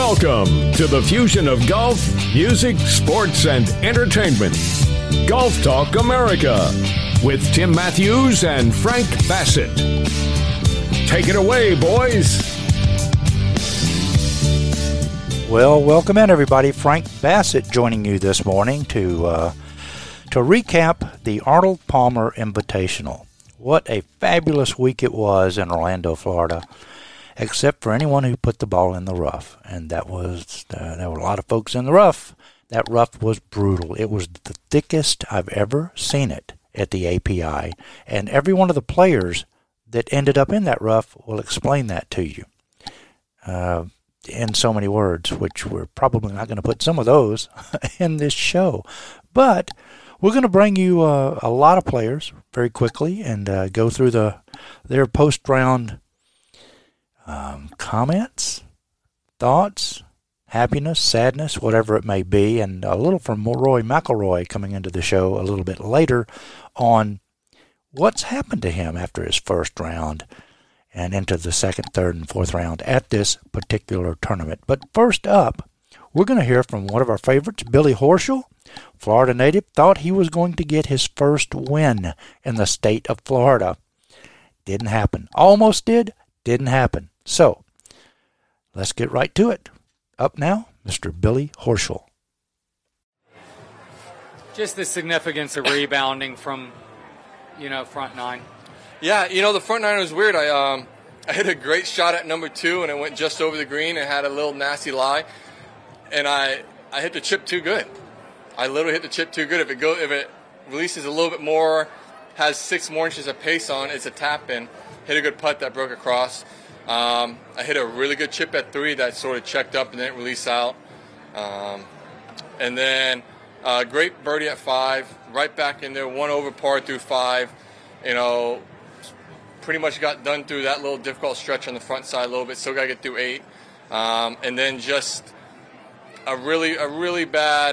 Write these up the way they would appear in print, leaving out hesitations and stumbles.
Welcome to the fusion of golf, music, sports, and entertainment. Golf Talk America with Tim Matthews and Frank Bassett. Take it away, boys. Well, welcome in, everybody. Frank Bassett joining you this morning to recap the Arnold Palmer Invitational. What a fabulous week it was in Orlando, Florida, except for anyone who put the ball in the rough. And there were a lot of folks in the rough. That rough was brutal. It was the thickest I've ever seen it at the API. And every one of the players that ended up in that rough will explain that to you in so many words, which we're probably not going to put some of those in this show. But we're going to bring you a lot of players very quickly and go through their post-round comments, thoughts, happiness, sadness, whatever it may be, and a little from Rory McIlroy coming into the show a little bit later on what's happened to him after his first round and into the second, third, and fourth round at this particular tournament. But first up, we're going to hear from one of our favorites, Billy Horschel, Florida native, thought he was going to get his first win in the state of Florida. Didn't happen. Almost did, didn't happen. So, let's get right to it. Up now, Mr. Billy Horschel. Just the significance of rebounding from, front nine. Yeah, the front nine was weird. I hit a great shot at number 2, and it went just over the green and had a little nasty lie. And I hit the chip too good. I literally hit the chip too good. If it releases a little bit more, has 6 more inches of pace on, it's a tap in. Hit a good putt that broke across. I hit a really good chip at 3 that sort of checked up and didn't release out. And then great birdie at 5, right back in there, 1 over par through 5. Pretty much got done through that little difficult stretch on the front side a little bit. Still got to get through 8. And then just a really bad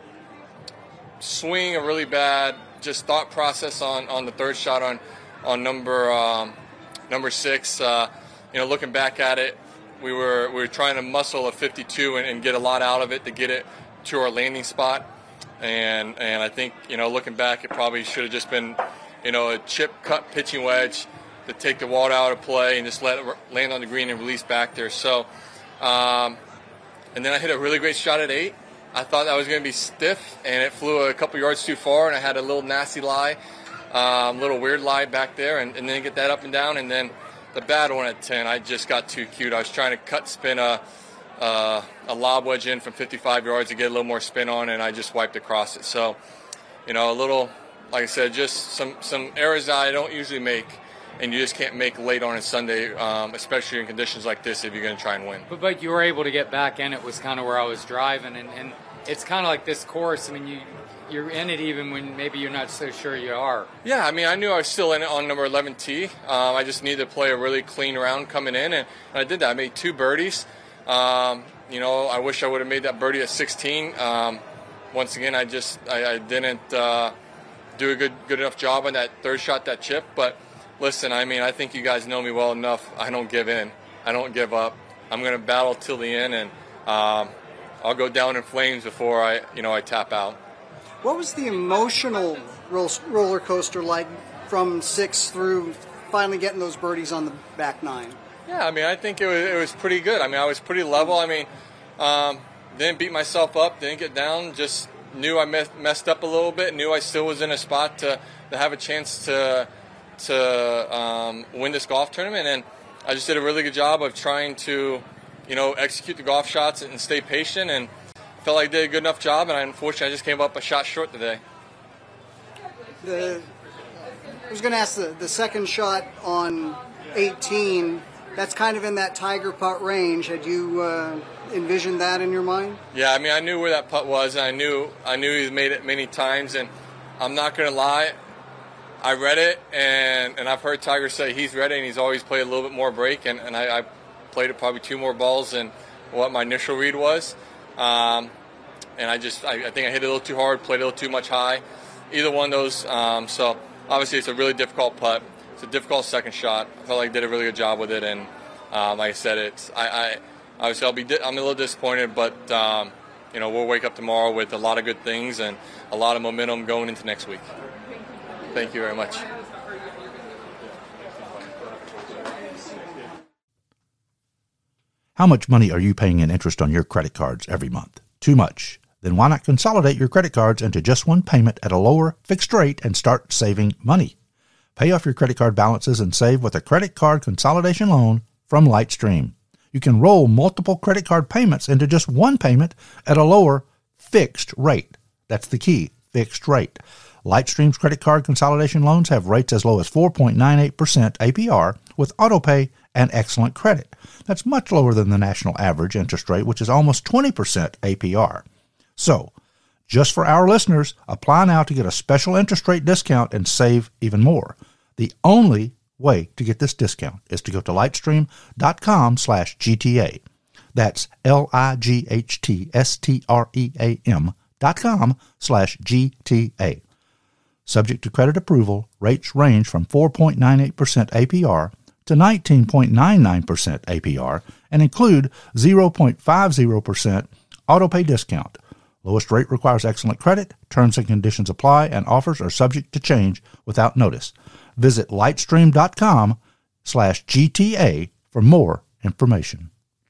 swing, a really bad just thought process on the third shot on number 6. Looking back at it, we were trying to muscle a 52 and get a lot out of it to get it to our landing spot. And I think, looking back, it probably should have just been, a chip cut pitching wedge to take the water out of play and just let it land on the green and release back there. So, and then I hit a really great shot at 8. I thought that was going to be stiff, and it flew a couple yards too far, and I had a little nasty lie, little weird lie back there, and then get that up and down. And then the bad one at 10, I just got too cute. I was trying to cut spin a lob wedge in from 55 yards to get a little more spin on, and I just wiped across it. So, a little, like I said, just some errors that I don't usually make, and you just can't make late on a Sunday, especially in conditions like this if you're going to try and win. But you were able to get back in. It was kind of where I was driving, and it's kind of like this course. I mean, you're in it even when maybe you're not so sure you are. Yeah, I mean, I knew I was still in it on number 11 tee. I just needed to play a really clean round coming in, and I did that. I made 2 birdies. I wish I would have made that birdie at 16. Once again, I didn't do a good enough job on that third shot, that chip. But listen, I mean, I think you guys know me well enough. I don't give in. I don't give up. I'm going to battle till the end, and I'll go down in flames before I tap out. What was the emotional roller coaster like from 6 through finally getting those birdies on the back 9? Yeah, I mean, I think it was pretty good. I mean, I was pretty level. I mean, didn't beat myself up, didn't get down, just knew I messed up a little bit, knew I still was in a spot to have a chance to win this golf tournament, and I just did a really good job of trying to, execute the golf shots and stay patient, and felt like I did a good enough job, and unfortunately I just came up a shot short today. I was going to ask the second shot on 18, that's kind of in that Tiger putt range. Had you envisioned that in your mind? Yeah, I mean, I knew where that putt was, and I knew he's made it many times, and I'm not going to lie, I read it, and I've heard Tiger say he's ready, and he's always played a little bit more break, and I played it probably 2 more balls than what my initial read was. And I think I hit it a little too hard, played a little too much high. Either one of those. So obviously it's a really difficult putt. It's a difficult second shot. I felt like I did a really good job with it, and like I said, obviously I'm a little disappointed, but we'll wake up tomorrow with a lot of good things and a lot of momentum going into next week. Thank you very much. How much money are you paying in interest on your credit cards every month? Too much. Then why not consolidate your credit cards into just one payment at a lower fixed rate and start saving money? Pay off your credit card balances and save with a credit card consolidation loan from Lightstream. You can roll multiple credit card payments into just one payment at a lower fixed rate. That's the key, fixed rate. Lightstream's credit card consolidation loans have rates as low as 4.98% APR with autopay and excellent credit. That's much lower than the national average interest rate, which is almost 20% APR. So, just for our listeners, apply now to get a special interest rate discount and save even more. The only way to get this discount is to go to lightstream.com/GTA. That's lightstream.com/GTA. Subject to credit approval, rates range from 4.98% APR to 19.99% APR and include 0.50% autopay discount. Lowest rate requires excellent credit. Terms and conditions apply, and offers are subject to change without notice. Visit lightstream.com/GTA for more information.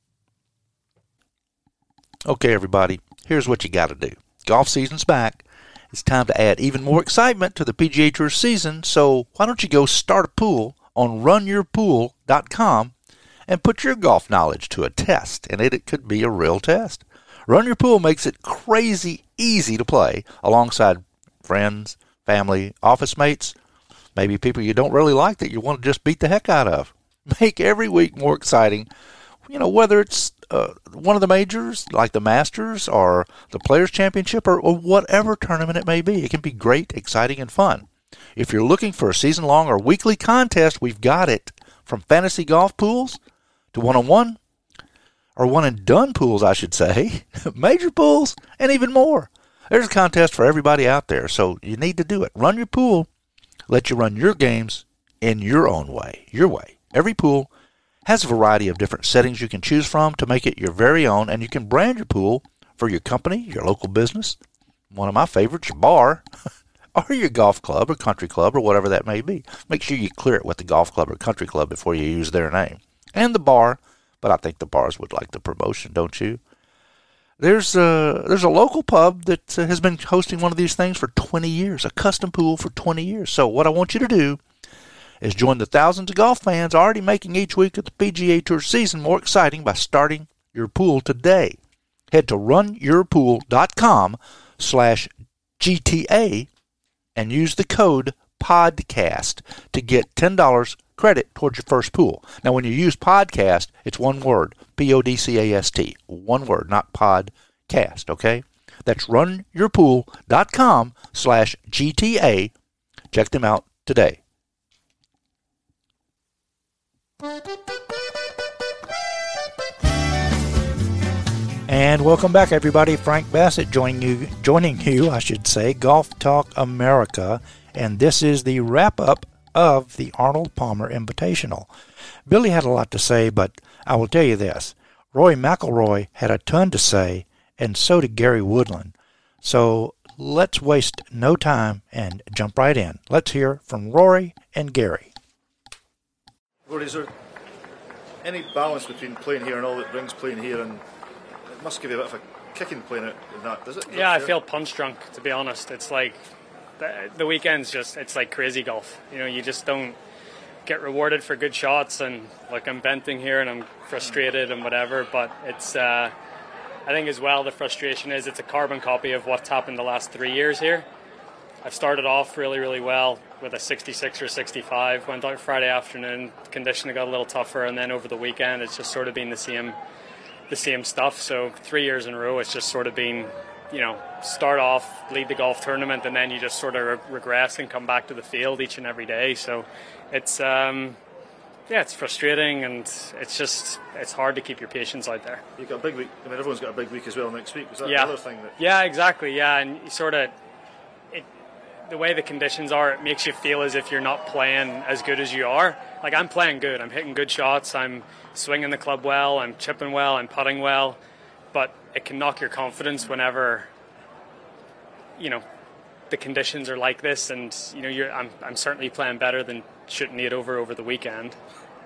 Okay, everybody, here's what you got to do. Golf season's back. It's time to add even more excitement to the PGA Tour season, so why don't you go start a pool on runyourpool.com and put your golf knowledge to a test, and it could be a real test. Run Your Pool makes it crazy easy to play alongside friends, family, office mates, maybe people you don't really like that you want to just beat the heck out of. Make every week more exciting, whether it's one of the majors like the Masters or the Players' Championship or whatever tournament it may be. It can be great, exciting, and fun. If you're looking for a season-long or weekly contest, we've got it. From fantasy golf pools to one-on-one, or one-and-done pools, I should say, major pools, and even more. There's a contest for everybody out there, so you need to do it. Run Your Pool. Let you run your games in your own way, your way. Every pool has a variety of different settings you can choose from to make it your very own, and you can brand your pool for your company, your local business, one of my favorites, your bar, or your golf club or country club or whatever that may be. Make sure you clear it with the golf club or country club before you use their name. And the bar, but I think the bars would like the promotion, don't you? There's a local pub that has been hosting one of these things for 20 years, a custom pool for 20 years. So what I want you to do is join the thousands of golf fans already making each week of the PGA Tour season more exciting by starting your pool today. Head to runyourpool.com/GTA and use the code PODCAST to get $10 credit towards your first pool. Now, when you use podcast, it's one word, PODCAST, one word, not podcast, okay? That's runyourpool.com/GTA. Check them out today. And welcome back, everybody. Frank Bassett joining you, Golf Talk America, and this is the wrap-up of the Arnold Palmer Invitational. Billy had a lot to say, but I will tell you this. Rory McIlroy had a ton to say, and so did Gary Woodland. So let's waste no time and jump right in. Let's hear from Rory and Gary. Rory, is there any balance between playing here and all that brings playing here? And it must give you a bit of a kicking playing it in that, does it? Yeah, I feel punch drunk, to be honest. It's like the weekend's it's like crazy golf. You just don't get rewarded for good shots, and like I'm venting here and I'm frustrated and whatever, but it's I think as well the frustration is it's a carbon copy of what's happened the last 3 years here. I've started off really, really well with a 66 or 65, went out Friday afternoon, conditioning got a little tougher, and then over the weekend it's just sort of been the same stuff. So 3 years in a row it's just sort of been, start off, lead the golf tournament, and then you just sort of regress and come back to the field each and every day. So it's it's frustrating, and it's hard to keep your patience out there. You've got a big week. I mean, everyone's got a big week as well next week. Is that the other thing? Yeah, exactly. Yeah, and you sort of the way the conditions are, it makes you feel as if you're not playing as good as you are. Like, I'm playing good. I'm hitting good shots. I'm swinging the club well. I'm chipping well. I'm putting well. But it can knock your confidence whenever, the conditions are like this. And, I'm certainly playing better than shooting it over the weekend.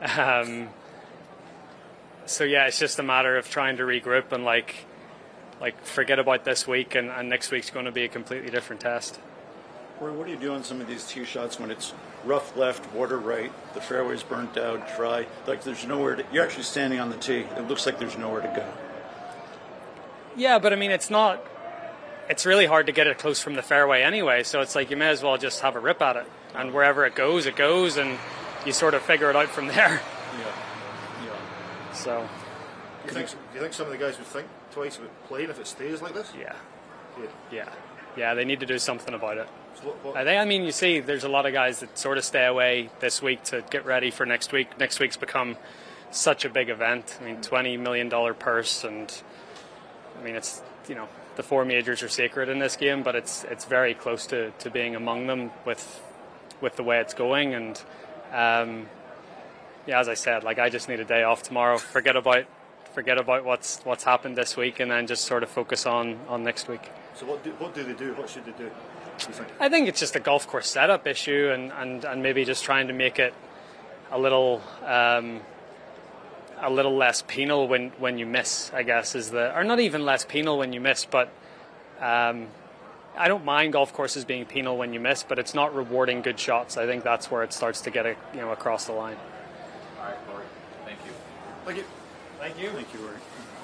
So, yeah, it's just a matter of trying to regroup and, forget about this week. And next week's going to be a completely different test. Rory, what do you do on some of these tee shots when it's rough left, water right, the fairway's burnt out, dry, like there's nowhere to, you're actually standing on the tee, it looks like there's nowhere to go? Yeah, but I mean, it's really hard to get it close from the fairway anyway, so it's like you may as well just have a rip at it, and wherever it goes, and you sort of figure it out from there. Yeah. So. Do you think some of the guys would think twice about playing if it stays like this? Yeah, they need to do something about it. I mean, you see, there's a lot of guys that sort of stay away this week to get ready for next week. Next week's become such a big event. I mean, $20 million purse, and I mean, it's, the 4 majors are sacred in this game, but it's very close to being among them with the way it's going. And as I said, I just need a day off tomorrow. Forget about what's happened this week, and then just sort of focus on next week. So what do they do? What should they do? I think it's just a golf course setup issue, and maybe just trying to make it a little less penal when you miss, I guess, or not even less penal when you miss, but I don't mind golf courses being penal when you miss, but it's not rewarding good shots. I think that's where it starts to get across the line. All right, Rory. Thank you. Thank you. Thank you. Thank you, Rory.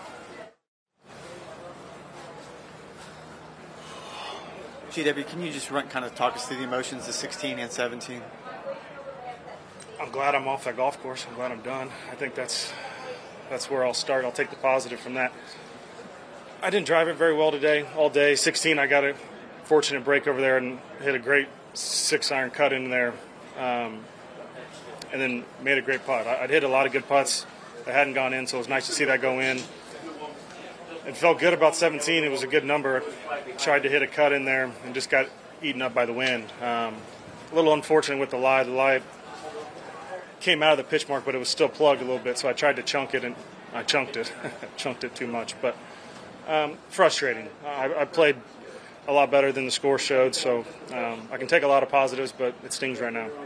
GW, can you just kind of talk us through the emotions of 16 and 17? I'm glad I'm off that golf course. I'm glad I'm done. I think that's where I'll start. I'll take the positive from that. I didn't drive it very well today, all day. 16, I got a fortunate break over there and hit a great 6-iron cut in there, and then made a great putt. I'd hit a lot of good putts that hadn't gone in, so it was nice to see that go in. It felt good about 17. It was a good number. Tried to hit a cut in there and just got eaten up by the wind. A little unfortunate with the lie. The lie came out of the pitch mark, but it was still plugged a little bit, so I tried to chunk it, and I chunked it. Chunked it too much, but frustrating. I played a lot better than the score showed, so I can take a lot of positives, but it stings right now.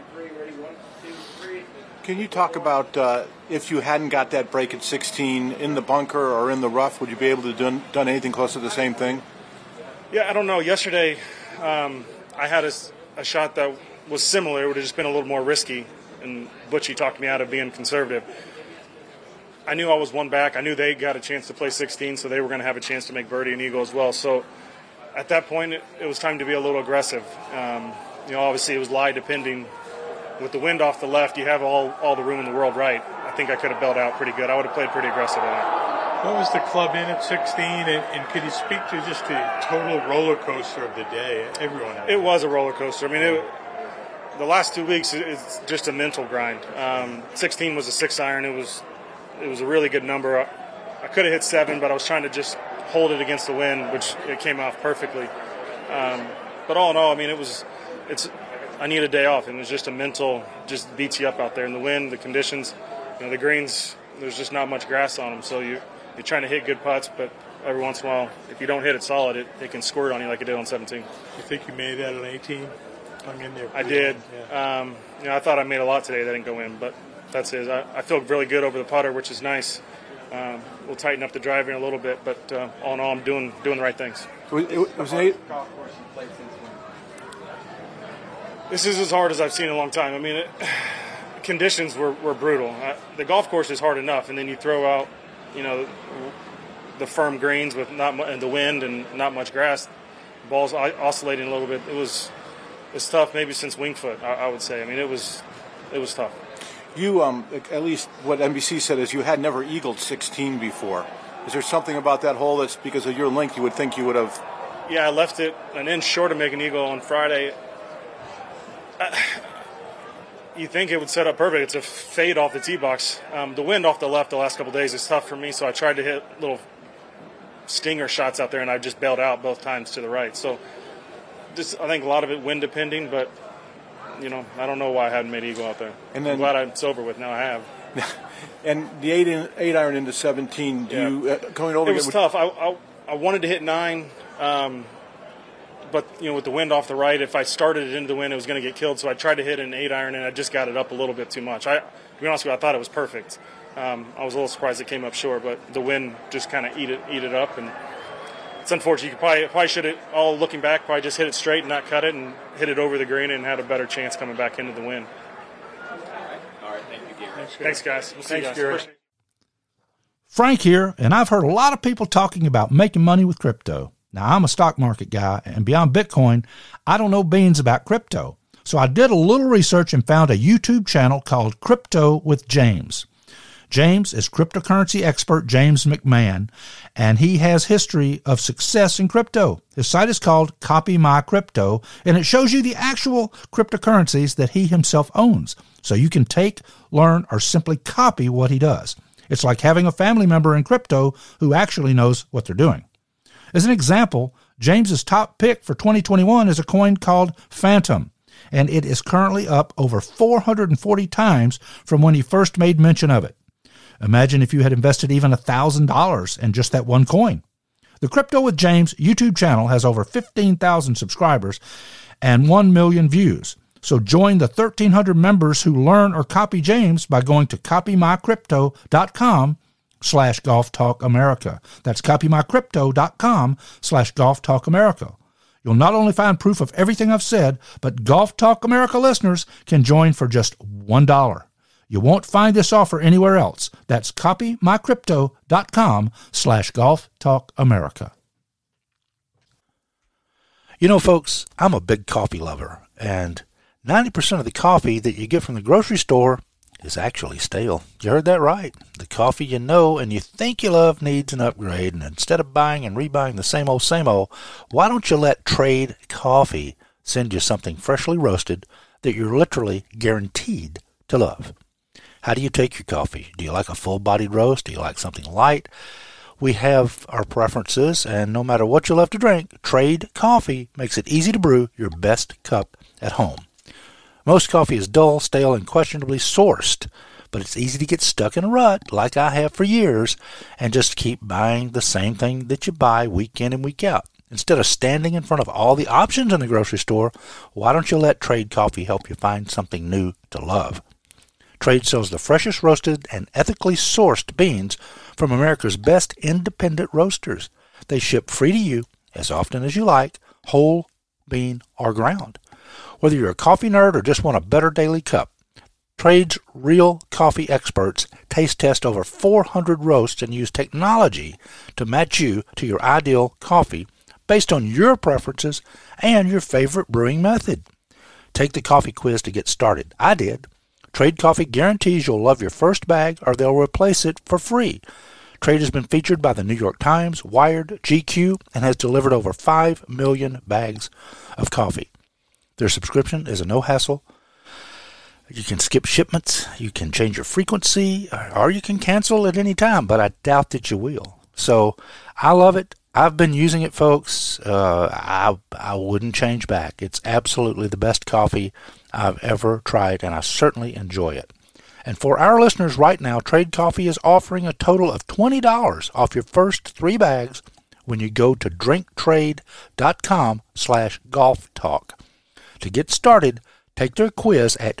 Can you talk about if you hadn't got that break at 16 in the bunker or in the rough, would you be able to done anything close to the same thing? Yeah, I don't know. Yesterday, I had a shot that was similar. It would have just been a little more risky, and Butchie talked me out of being conservative. I knew I was one back. I knew they got a chance to play 16, so they were going to have a chance to make birdie and eagle as well. So at that point, it was time to be a little aggressive. Obviously it was lie depending. With the wind off the left, you have all the room in the world right. I think I could have bailed out pretty good. I would have played pretty aggressive on it. What was the club in at 16? And could you speak to just the total roller coaster of the day? Everyone had it was a roller coaster. I mean, the last 2 weeks, it's just a mental grind. 16 was a 6-iron. It was a really good number. I could have hit 7, but I was trying to just hold it against the wind, which it came off perfectly. But all in all, I mean, I need a day off, and it was just a mental, just beats you up out there in the wind, the conditions. The greens, there's just not much grass on them, so you're trying to hit good putts, but every once in a while, if you don't hit it solid, it can squirt on you like it did on 17. You think you made that on 18? Hung in there. I did. Yeah. I thought I made a lot today that didn't go in, but that's it. I feel really good over the putter, which is nice. We'll tighten up the driving a little bit, but all in all, I'm doing the right things. It was 8. This is as hard as I've seen in a long time. I mean, conditions were brutal. The golf course is hard enough, and then you throw out, the firm greens with and the wind and not much grass. The ball's oscillating a little bit. It's tough, maybe since Wingfoot, I would say. I mean, it was tough. You, at least what NBC said is you had never eagled 16 before. Is there something about that hole that's because of your length you would think you would have? Yeah, I left it an inch short of making eagle on Friday. You think it would set up perfect. It's a fade off the tee box. The wind off the left the last couple of days is tough for me, so I tried to hit little stinger shots out there, and I just bailed out both times to the right. So I think a lot of it wind depending, but I don't know why I hadn't made eagle out there. And then, I'm glad I'm sober with. Now I have. And the 8 iron into 17. Going over? It was tough. I wanted to hit 9, but with the wind off the right, if I started it into the wind, it was going to get killed. So I tried to hit an 8 iron, and I just got it up a little bit too much. To be honest with you, I thought it was perfect. I was a little surprised it came up short, but the wind just kind of eat it up, and it's unfortunate. You probably should have, all looking back, probably just hit it straight and not cut it and hit it over the green and had a better chance coming back into the wind. All right. Thank you, Gary. Thanks, guys. We'll see you guys. Gary. Frank here, and I've heard a lot of people talking about making money with crypto. Now, I'm a stock market guy, and beyond Bitcoin, I don't know beans about crypto. So I did a little research and found a YouTube channel called Crypto with James. James is cryptocurrency expert James McMahon, and he has history of success in crypto. His site is called Copy My Crypto, and it shows you the actual cryptocurrencies that he himself owns. So you can take, learn, or simply copy what he does. It's like having a family member in crypto who actually knows what they're doing. As an example, James's top pick for 2021 is a coin called Phantom, and it is currently up over 440 times from when he first made mention of it. Imagine if you had invested even $1,000 in just that one coin. The Crypto with James YouTube channel has over 15,000 subscribers and 1 million views. So join the 1,300 members who learn or copy James by going to copymycrypto.com/Golf Talk America. That's copymycrypto.com/Golf Talk America. You'll not only find proof of everything I've said, but Golf Talk America listeners can join for just $1. You won't find this offer anywhere else. That's copymycrypto.com/Golf Talk America. Folks, I'm a big coffee lover, and 90% of the coffee that you get from the grocery store is actually stale. You heard that right. The coffee you know and you think you love needs an upgrade, and instead of buying and rebuying the same old, why don't you let Trade Coffee send you something freshly roasted that you're literally guaranteed to love? How do you take your coffee? Do you like a full-bodied roast? Do you like something light? We have our preferences, and no matter what you love to drink, Trade Coffee makes it easy to brew your best cup at home. Most coffee is dull, stale, and questionably sourced, but it's easy to get stuck in a rut, like I have for years, and just keep buying the same thing that you buy week in and week out. Instead of standing in front of all the options in the grocery store, why don't you let Trade Coffee help you find something new to love? Trade sells the freshest roasted and ethically sourced beans from America's best independent roasters. They ship free to you as often as you like, whole, bean, or ground. Whether you're a coffee nerd or just want a better daily cup, Trade's real coffee experts taste test over 400 roasts and use technology to match you to your ideal coffee based on your preferences and your favorite brewing method. Take the coffee quiz to get started. I did. Trade Coffee guarantees you'll love your first bag or they'll replace it for free. Trade has been featured by the New York Times, Wired, GQ, and has delivered over 5 million bags of coffee. Their subscription is a no-hassle. You can skip shipments, you can change your frequency, or you can cancel at any time, but I doubt that you will. So I love it. I've been using it, folks. I wouldn't change back. It's absolutely the best coffee I've ever tried, and I certainly enjoy it. And for our listeners right now, Trade Coffee is offering a total of $20 off your first 3 bags when you go to drinktrade.com/Golf Talk. To get started, take their quiz at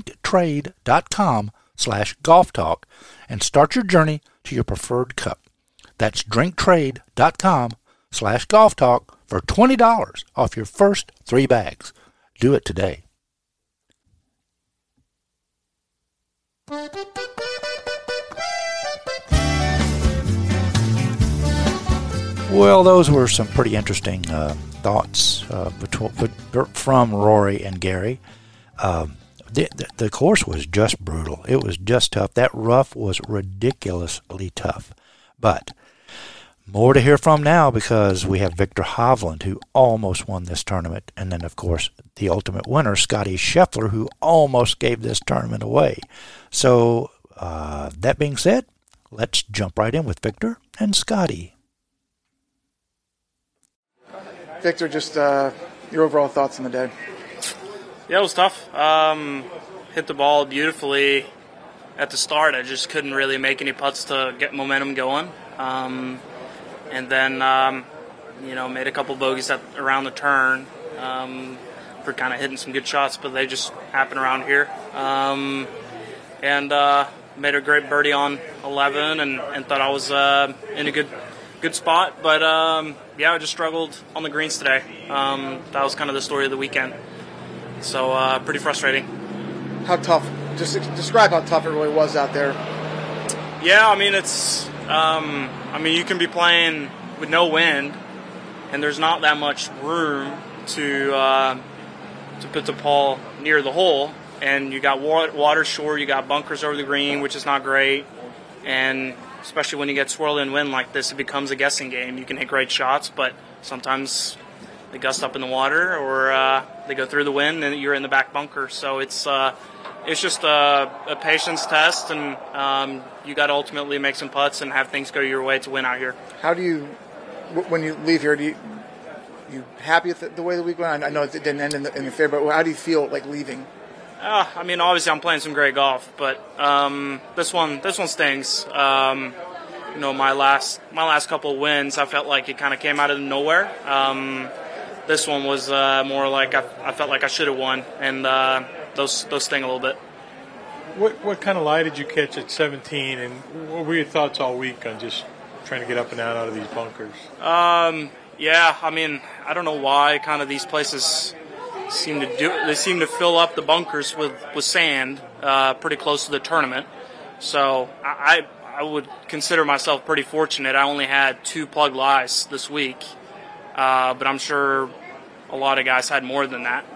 drinktrade.com/Golf Talk and start your journey to your preferred cup. That's drinktrade.com/Golf Talk for $20 off your first 3 bags. Do it today. Well, those were some pretty interesting thoughts from Rory and Gary. The course was just brutal. It was just tough. That rough was ridiculously tough. But more to hear from now because we have Viktor Hovland, who almost won this tournament. And then, of course, the ultimate winner, Scottie Scheffler, who almost gave this tournament away. So, that being said, let's jump right in with Viktor and Scottie. Viktor, just your overall thoughts on the day? Yeah, it was tough. Hit the ball beautifully at the start. I just couldn't really make any putts to get momentum going. And then, made a couple bogeys around the turn for kind of hitting some good shots, but they just happen around here. And made a great birdie on 11 and thought I was in a good spot. But, I just struggled on the greens today. That was kind of the story of the weekend. So pretty frustrating. How tough? Just describe how tough it really was out there. Yeah, I mean, it's you can be playing with no wind, and there's not that much room to put the ball near the hole, and you got water shore, you got bunkers over the green, which is not great, and especially when you get swirled in wind like this, it becomes a guessing game. You can hit great shots, but sometimes they gust up in the water, or they go through the wind, and you're in the back bunker. So it's just a patience test, and you got to ultimately make some putts and have things go your way to win out here. How do you, when you leave here, you happy with the way the week went? I know it didn't end in the fair, but how do you feel like leaving? Obviously I'm playing some great golf, but this one stings. My last couple of wins, I felt like it kind of came out of nowhere. This one was more like I felt like I should have won, and those sting a little bit. What kind of lie did you catch at 17, and what were your thoughts all week on just trying to get up and out of these bunkers? I don't know why kind of these places seem to fill up the bunkers with sand pretty close to the tournament. So I would consider myself pretty fortunate. I only had 2 plug lies this week, but I'm sure a lot of guys had more than that.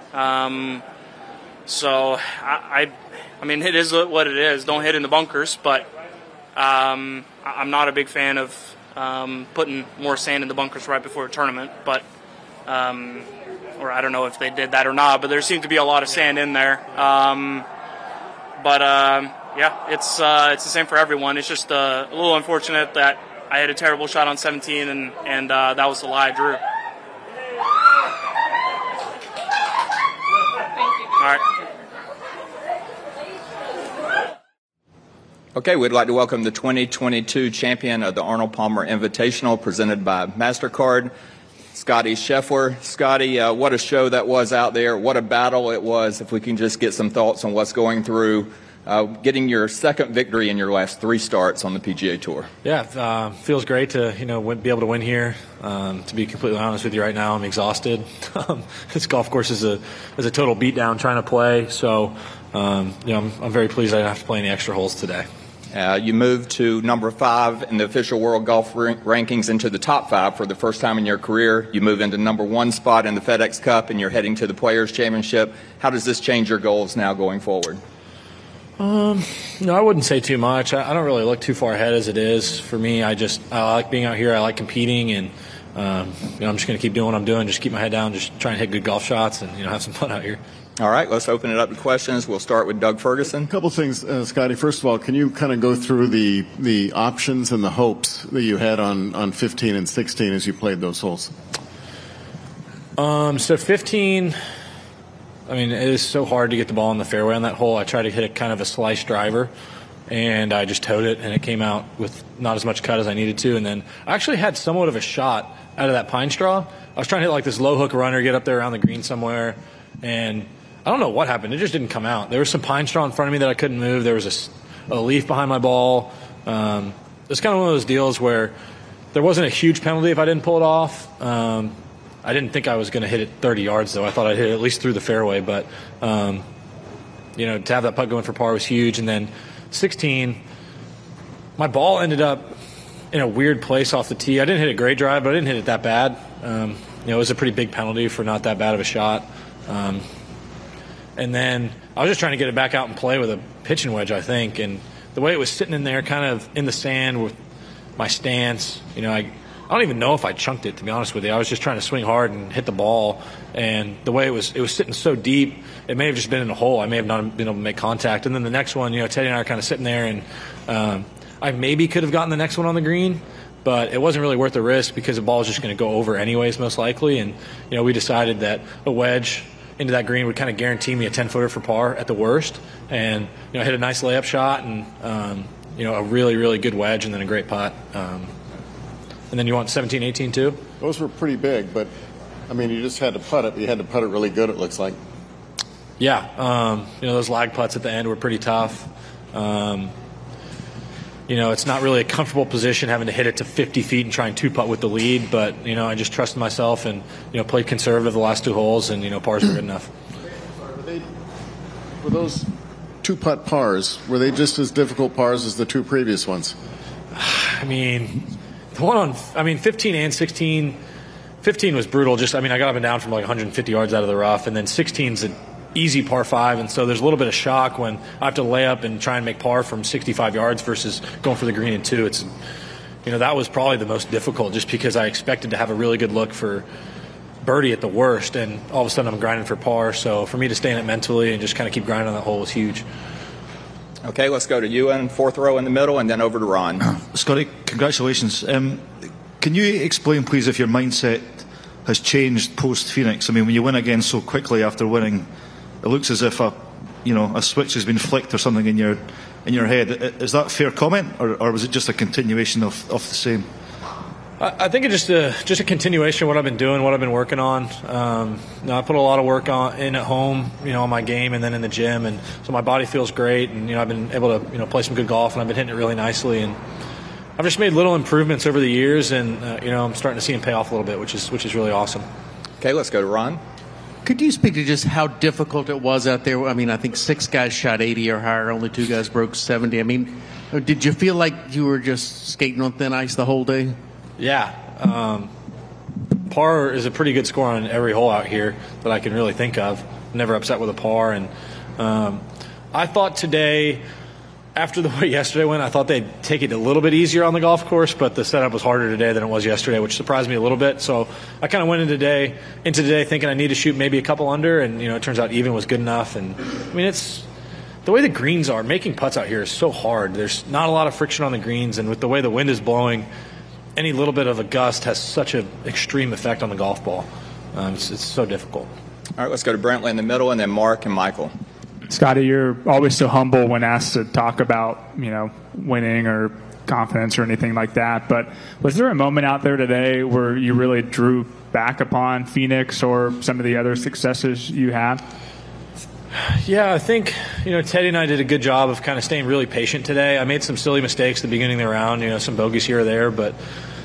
So it is what it is. Don't hit in the bunkers, but I'm not a big fan of putting more sand in the bunkers right before a tournament. But or I don't know if they did that or not, but there seemed to be a lot of sand in there. It's the same for everyone. It's just a little unfortunate that I had a terrible shot on 17, and that was the lie I drew. All right. Okay, we'd like to welcome the 2022 champion of the Arnold Palmer Invitational presented by MasterCard, Scotty Scheffler. Scotty, what a show that was out there. What a battle it was. If we can just get some thoughts on what's going through getting your second victory in your last 3 starts on the PGA Tour. Yeah, feels great to be able to win here. To be completely honest with you, right now I'm exhausted. This golf course is a total beatdown trying to play. So I'm very pleased I didn't have to play any extra holes today. You moved to number 5 in the official world golf rankings, into the top 5 for the first time in your career. You move into number 1 spot in the FedEx Cup, and you're heading to the Players Championship. How does this change your goals now going forward? No, I wouldn't say too much. I don't really look too far ahead as it is. For me, I like being out here. I like competing, and I'm just going to keep doing what I'm doing. Just keep my head down, just try and hit good golf shots, and have some fun out here. All right, let's open it up to questions. We'll start with Doug Ferguson. A couple things, Scotty. First of all, can you kind of go through the options and the hopes that you had on 15 and 16 as you played those holes? So 15, it is so hard to get the ball in the fairway on that hole. I tried to hit a kind of a slice driver, and I just towed it, and it came out with not as much cut as I needed to. And then I actually had somewhat of a shot out of that pine straw. I was trying to hit like this low hook runner, get up there around the green somewhere, and I don't know what happened. It just didn't come out. There was some pine straw in front of me that I couldn't move. There was a leaf behind my ball. It's kind of one of those deals where there wasn't a huge penalty if I didn't pull it off. I didn't think I was going to hit it 30 yards, though. I thought I'd hit it at least through the fairway. But, to have that putt going for par was huge. And then 16, my ball ended up in a weird place off the tee. I didn't hit a great drive, but I didn't hit it that bad. It was a pretty big penalty for not that bad of a shot. And then I was just trying to get it back out and play with a pitching wedge, I think. And the way it was sitting in there kind of in the sand with my stance, I don't even know if I chunked it, to be honest with you. I was just trying to swing hard and hit the ball. And the way it was sitting so deep, it may have just been in a hole. I may have not been able to make contact. And then the next one, Teddy and I are kind of sitting there, and I maybe could have gotten the next one on the green. but it wasn't really worth the risk because the ball was just going to go over anyways, most likely. And, we decided that a wedge into that green would kind of guarantee me a 10-footer for par at the worst. And, I hit a nice layup shot and, a really, really good wedge and then a great putt. And then you want 17, 18 too? Those were pretty big, but, you just had to putt it. You had to putt it really good, it looks like. Yeah. Those lag putts at the end were pretty tough. It's not really a comfortable position having to hit it to 50 feet and try and two-putt with the lead, but, I just trusted myself and, played conservative the last 2 holes and, pars were good enough. Were those two-putt pars, were they just as difficult pars as the 2 previous ones? The one on, 15 and 16, 15 was brutal. I got up and down from like 150 yards out of the rough, and then 16's an easy par 5, and so there's a little bit of shock when I have to lay up and try and make par from 65 yards versus going for the green in 2. It's, that was probably the most difficult just because I expected to have a really good look for birdie at the worst, and all of a sudden I'm grinding for par. So for me to stay in it mentally and just kind of keep grinding on that hole was huge. Okay, let's go to Ewan, 4th row in the middle, and then over to Ron. Scotty, congratulations. Can you explain, please, if your mindset has changed post-Phoenix? When you win again so quickly after winning, it looks as if a switch has been flicked or something in your head. Is that a fair comment, or was it just a continuation of the same? I think it's just a continuation of what I've been doing, what I've been working on. I put a lot of work in at home, on my game and then in the gym, and so my body feels great. And I've been able to play some good golf, and I've been hitting it really nicely. And I've just made little improvements over the years, and I'm starting to see them pay off a little bit, which is really awesome. Okay, let's go to Ron. Could you speak to just how difficult it was out there? I think 6 guys shot 80 or higher, only 2 guys broke 70. Did you feel like you were just skating on thin ice the whole day? Yeah. Par is a pretty good score on every hole out here that I can really think of. Never upset with a par. And I thought today, after the way yesterday went, I thought they'd take it a little bit easier on the golf course, but the setup was harder today than it was yesterday, which surprised me a little bit. So I kind of went into today thinking I need to shoot maybe a couple under, and it turns out even was good enough. And it's the way the greens are. Making putts out here is so hard. There's not a lot of friction on the greens, and with the way the wind is blowing, any little bit of a gust has such an extreme effect on the golf ball. It's so difficult. All right, let's go to Brantley in the middle, and then Mark and Michael. Scotty, you're always so humble when asked to talk about, winning or confidence or anything like that. But was there a moment out there today where you really drew back upon Phoenix or some of the other successes you had? Yeah, I think, Teddy and I did a good job of kind of staying really patient today. I made some silly mistakes at the beginning of the round, some bogeys here or there, but,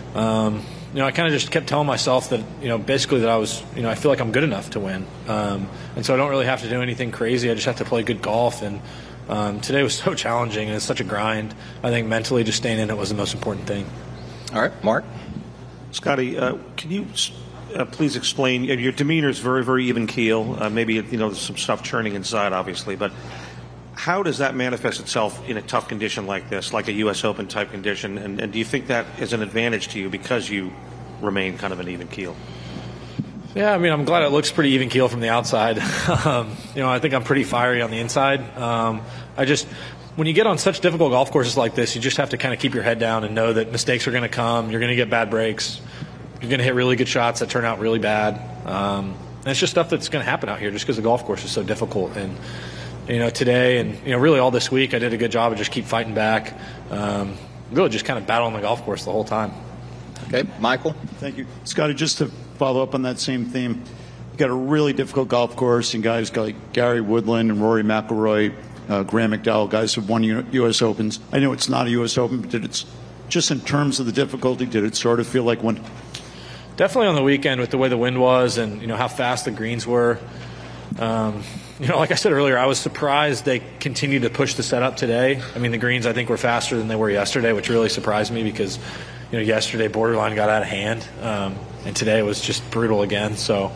I kind of just kept telling myself that, basically that I was, I feel like I'm good enough to win. And so I don't really have to do anything crazy. I just have to play good golf. And today was so challenging, and it's such a grind. I think mentally just staying in it was the most important thing. All right, Mark. Scotty, can you please explain? Your demeanor is very, very even keel. Maybe there's some stuff churning inside, obviously, but how does that manifest itself in a tough condition like this, like a U.S. Open type condition? And do you think that is an advantage to you because you remain kind of an even keel? Yeah, I'm glad it looks pretty even keel from the outside. I think I'm pretty fiery on the inside. When you get on such difficult golf courses like this, you just have to kind of keep your head down and know that mistakes are going to come. You're going to get bad breaks. You're going to hit really good shots that turn out really bad. And it's just stuff that's going to happen out here just because the golf course is so difficult. And, today and, really all this week, I did a good job of just keep fighting back. Really just kind of battling the golf course the whole time. Okay, Michael. Thank you. Scotty, just to follow up on that same theme, you've got a really difficult golf course, and guys like Gary Woodland and Rory McIlroy, Graham McDowell, guys who won U.S. Opens. I know it's not a U.S. Open, but just in terms of the difficulty, did it sort of feel like one? Definitely on the weekend with the way the wind was and, how fast the greens were. Like I said earlier, I was surprised they continued to push the setup today. The greens I think were faster than they were yesterday, which really surprised me because, yesterday borderline got out of hand, and today was just brutal again. So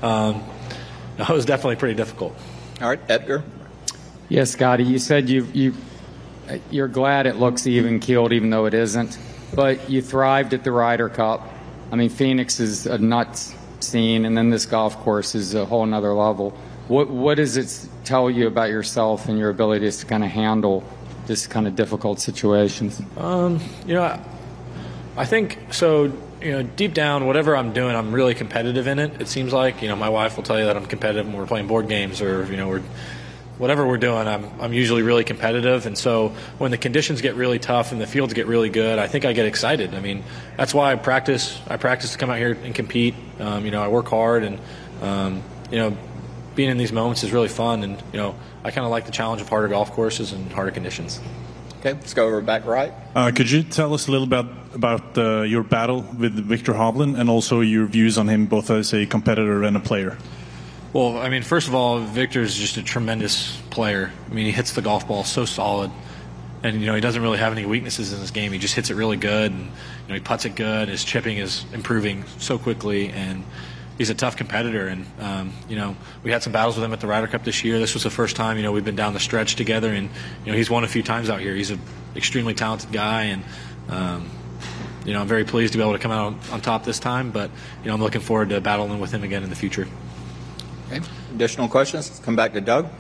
it was definitely pretty difficult. All right, Edgar. Yes, Scotty, you said you're glad it looks even-keeled even though it isn't, but you thrived at the Ryder Cup. Phoenix is a nuts scene, and then this golf course is a whole nother level. What does it tell you about yourself and your ability to kind of handle this kind of difficult situations? I I think so. Deep down, whatever I'm doing, I'm really competitive in it. It seems like my wife will tell you that I'm competitive when we're playing board games or whatever we're doing. I'm usually really competitive, and so when the conditions get really tough and the fields get really good, I think I get excited. I mean, that's why I practice. I practice to come out here and compete. I work hard, and being in these moments is really fun. And I kind of like the challenge of harder golf courses and harder conditions. Okay, let's go over back right. Could you tell us a little bit about your battle with Viktor Hovland and also your views on him both as a competitor and a player? Well, I mean, first of all, Victor's just a tremendous player. I mean, he hits the golf ball so solid. And, he doesn't really have any weaknesses in his game. He just hits it really good. And, he putts it good. His chipping is improving so quickly. And he's a tough competitor. And, we had some battles with him at the Ryder Cup this year. This was the first time, we've been down the stretch together. And, he's won a few times out here. He's an extremely talented guy. And, I'm very pleased to be able to come out on top this time. But, I'm looking forward to battling with him again in the future. Okay. Additional questions? Let's come back to Doug.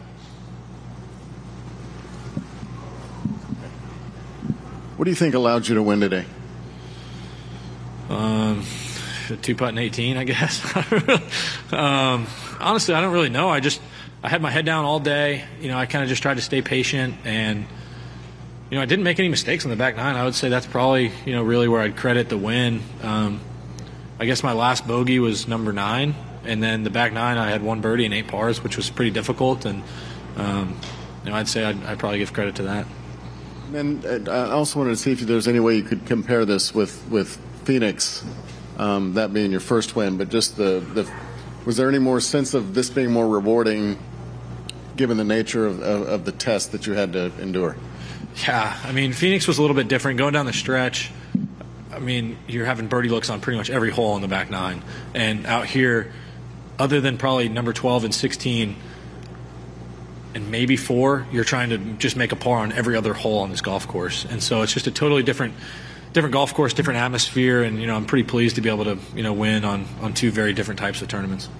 What do you think allowed you to win today? 2-putt in 18, I guess. Honestly, I don't really know. I had my head down all day. I kind of just tried to stay patient, and I didn't make any mistakes on the back nine. I would say that's probably really where I'd credit the win. I guess my last bogey was number 9. And then the back nine, I had 1 birdie and 8 pars, which was pretty difficult. And I'd say I'd probably give credit to that. And I also wanted to see if there's any way you could compare this with Phoenix, that being your first win. But just was there any more sense of this being more rewarding, given the nature of the test that you had to endure? Yeah, I mean, Phoenix was a little bit different. Going down the stretch, I mean, you're having birdie looks on pretty much every hole on the back nine. And out here, other than probably number 12 and 16 and maybe 4, you're trying to just make a par on every other hole on this golf course. And so it's just a totally different golf course, different atmosphere, and I'm pretty pleased to be able to win on 2 very different types of tournaments.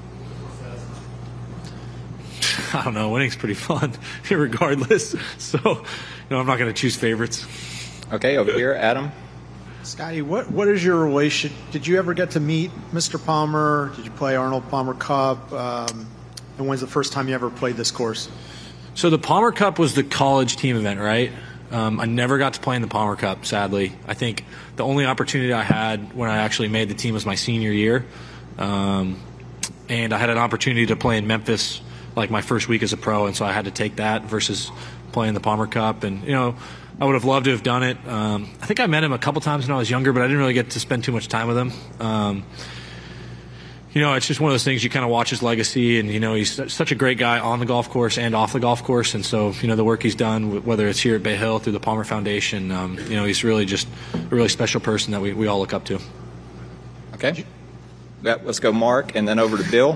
I don't know, winning's pretty fun regardless. So I'm not going to choose favorites. Okay, over here, Adam. Scotty, what is your relationship? Did you ever get to meet Mr. Palmer? Did you play Arnold Palmer Cup? And when's the first time you ever played this course? So the Palmer Cup was the college team event, right? I never got to play in the Palmer Cup, sadly. I think the only opportunity I had when I actually made the team was my senior year. And I had an opportunity to play in Memphis like my first week as a pro, and so I had to take that versus playing the Palmer Cup. And, I would have loved to have done it. I think I met him a couple times when I was younger, but I didn't really get to spend too much time with him. It's just one of those things, you kind of watch his legacy, and, he's such a great guy on the golf course and off the golf course. And so, the work he's done, whether it's here at Bay Hill through the Palmer Foundation, he's really just a really special person that we all look up to. Okay. Let's go Mark and then over to Bill.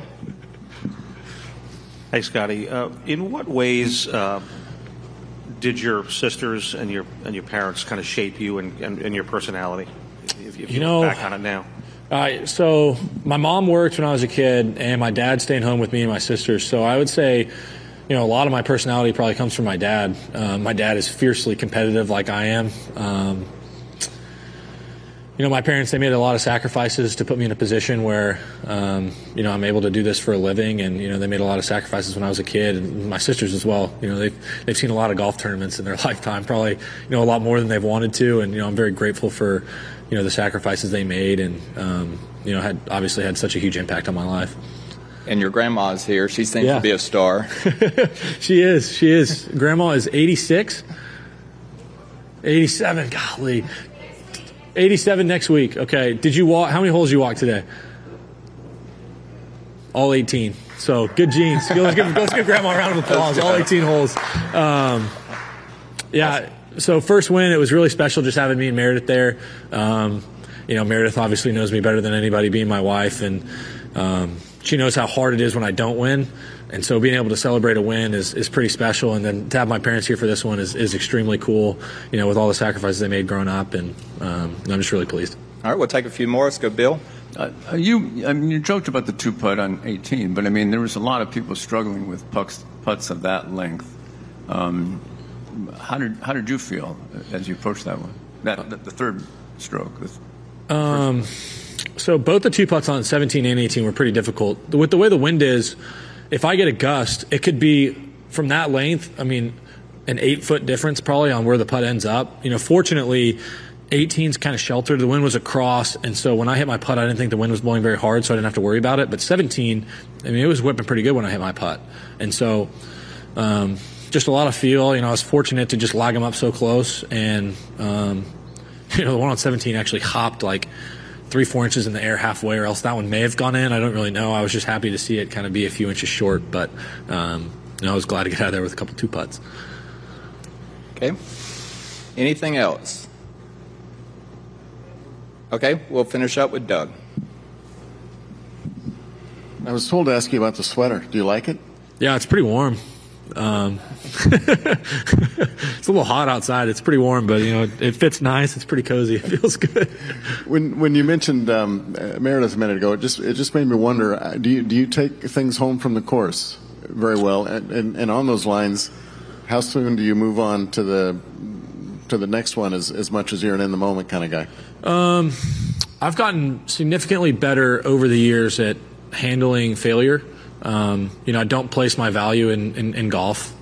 Hey, Scotty. In what ways did your sisters and your parents kind of shape you and your personality? If you look back on it now. So my mom worked when I was a kid, and my dad stayed home with me and my sisters. So I would say, a lot of my personality probably comes from my dad. My dad is fiercely competitive like I am. My parents, they made a lot of sacrifices to put me in a position where, I'm able to do this for a living. And, they made a lot of sacrifices when I was a kid, and my sisters as well. They've seen a lot of golf tournaments in their lifetime, probably, a lot more than they've wanted to. And, I'm very grateful for, the sacrifices they made, and, obviously had such a huge impact on my life. And your grandma's here. She seems to be a star. She is. Grandma is 86. 87, golly. 87 next week. Okay. Did you walk? How many holes did you walk today? All 18. So good genes. Let's give Grandma a round of applause. All 18 holes. Yeah. So first win, it was really special just having me and Meredith there. Meredith obviously knows me better than anybody, being my wife, and she knows how hard it is when I don't win. And so being able to celebrate a win is pretty special. And then to have my parents here for this one is extremely cool, with all the sacrifices they made growing up. And I'm just really pleased. All right, we'll take a few more. Let's go, Bill. You joked about the 2-putt on 18, but, there was a lot of people struggling with putts of that length. How did you feel as you approached that one, the third stroke? So both the 2 putts on 17 and 18 were pretty difficult. With the way the wind is, if I get a gust, it could be from that length, I mean, an 8-foot difference probably on where the putt ends up. Fortunately, 18's kind of sheltered. The wind was across, and so when I hit my putt, I didn't think the wind was blowing very hard, so I didn't have to worry about it. But 17, I mean, it was whipping pretty good when I hit my putt. And so just a lot of feel. I was fortunate to just lag him up so close. And, the one on 17 actually hopped like 3-4 inches in the air halfway, or else that one may have gone in. I don't really know. I was just happy to see it kind of be a few inches short, but I was glad to get out of there with a couple 2 putts. Okay. Anything else? Okay, we'll finish up with Doug. I was told to ask you about the sweater. Do you like it? Yeah, it's pretty warm. It's a little hot outside. It's pretty warm, but it fits nice. It's pretty cozy. It feels good. When you mentioned Meredith a minute ago, it just made me wonder. Do you take things home from the course very well? And on those lines, how soon do you move on to the next one? As much as you're an in the moment kind of guy. I've gotten significantly better over the years at handling failure. I don't place my value in golf.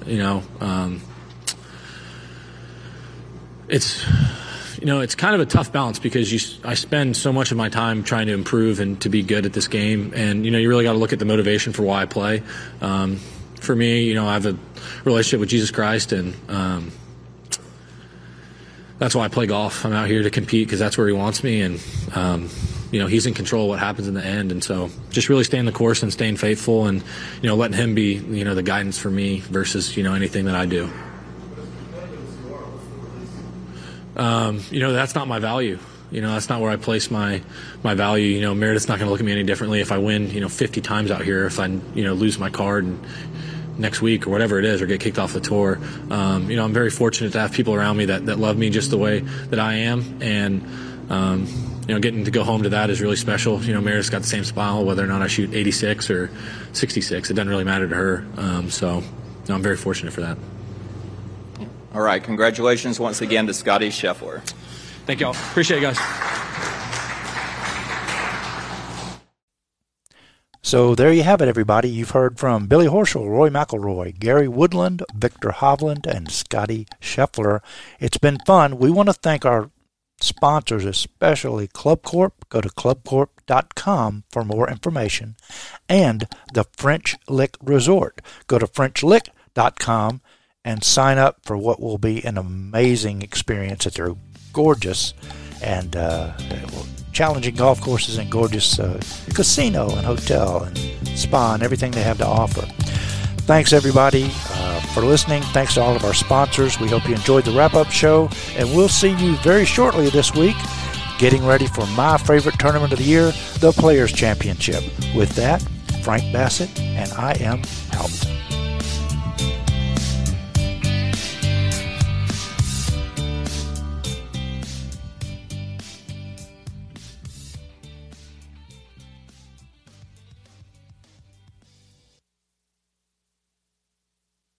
It's kind of a tough balance because I spend so much of my time trying to improve and to be good at this game, and you really got to look at the motivation for why I play. For me, I have a relationship with Jesus Christ, and that's why I play golf. I'm out here to compete because that's where He wants me, and He's in control of what happens in the end. And so just really staying the course and staying faithful and, letting Him be, the guidance for me versus, anything that I do. That's not my value. That's not where I place my value. Meredith's not going to look at me any differently if I win, 50 times out here, if I, lose my card next week or whatever it is, or get kicked off the tour. I'm very fortunate to have people around me that love me just the way that I am. And, getting to go home to that is really special. Meredith's got the same smile, whether or not I shoot 86 or 66. It doesn't really matter to her. I'm very fortunate for that. All right. Congratulations once again to Scottie Scheffler. Thank y'all. Appreciate it, guys. So there you have it, everybody. You've heard from Billy Horschel, Rory McIlroy, Gary Woodland, Victor Hovland, and Scottie Scheffler. It's been fun. We want to thank our sponsors, especially Club Corp. Go to clubcorp.com for more information. And the French Lick Resort. Go to FrenchLick.com and sign up for what will be an amazing experience at their gorgeous and challenging golf courses and gorgeous casino and hotel and spa and everything they have to offer. Thanks, everybody, for listening. Thanks to all of our sponsors. We hope you enjoyed the wrap-up show, and we'll see you very shortly this week getting ready for my favorite tournament of the year, the Players' Championship. With that, Frank Bassett, and I am out.